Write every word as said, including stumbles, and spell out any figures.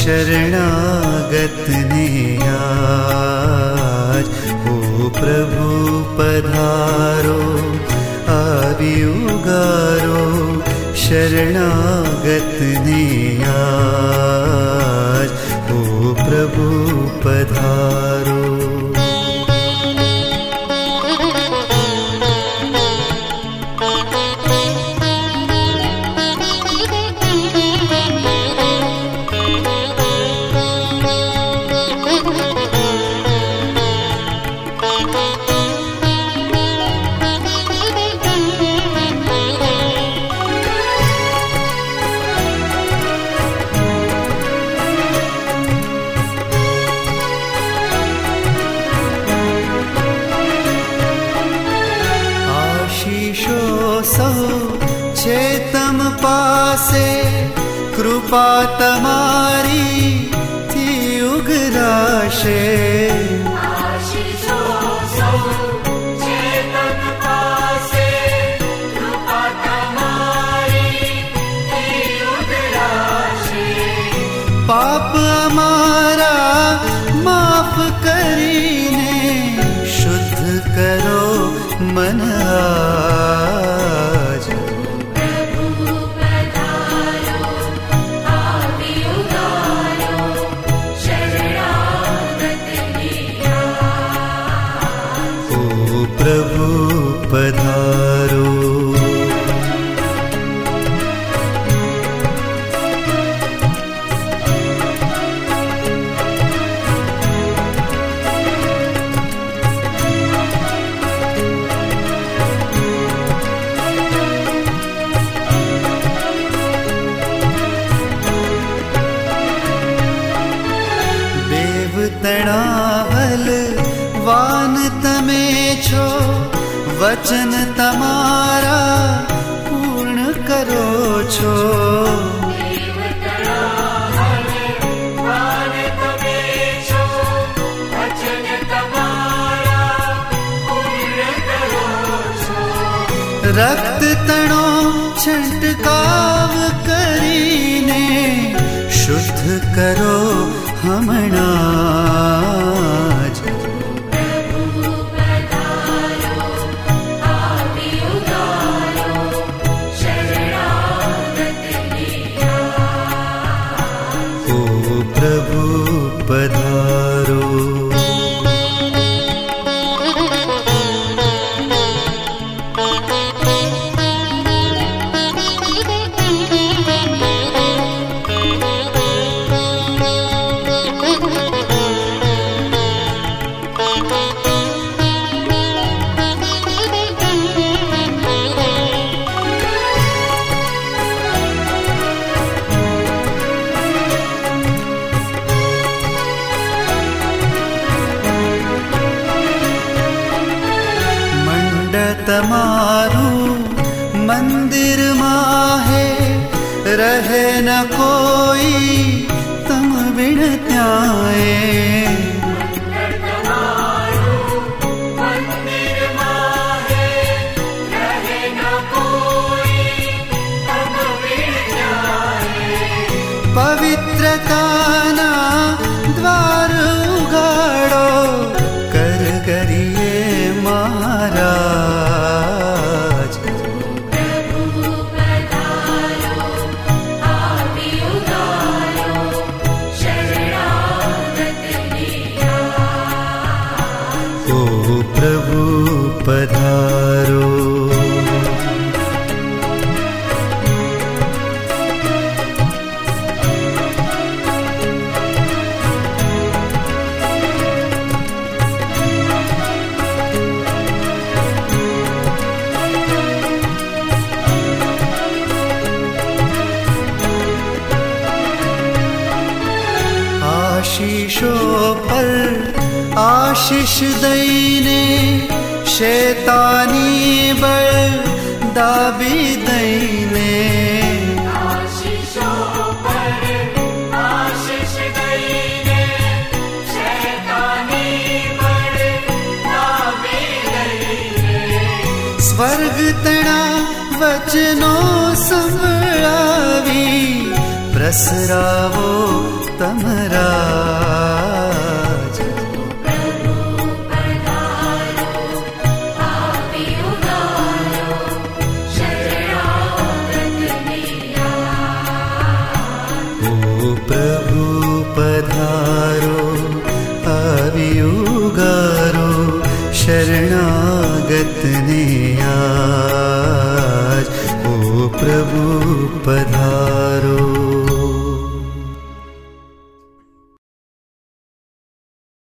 शरणागत ने आज ओ प्रभु पधारो आदि उगारो शरणागत ने आज ओ प्रभु पधारो। चेतम पासे कृपा तमारी थी उगराशे आशीषो सौ चेतन पासे कृपा तमारी थी उगराशे पाप हमारा माफ करीने शुद्ध करो मन आज। प्रभु पधारो देवतणा बलवान तमे छो वचन तमारा पूर्ण करो छो। देवतणा बलवान तमे छो वचन तमारा पूर्ण करो छो। रक्त तणो छंटकाव करीने शुद्ध करो हमणाज। प्रभु पधारो तमारू मंदिर माहे रहे न कोई तम बिन त्याए। मंदिर माहे रहे न कोई तम बिन त्याए। पवित्रता ना द्वार उगाड़ो कर करिए महाराज। प्रभु पधारो आदि उगारो शरणागत ने आज। ओ प्रभु पधारो आशीषों पर आशीष दईने शैतानी बल दाबी दईने। आशीषों पर आशीष दईने शैतानी बल दाबी दईने। स्वर्ग तणा वचनो संभळावी प्रसरावो तमराज। प्रभु पधारो पापी उगारो शरणागत मेरा। ओ प्रभु पधारो आवी उगारो शरणागत ने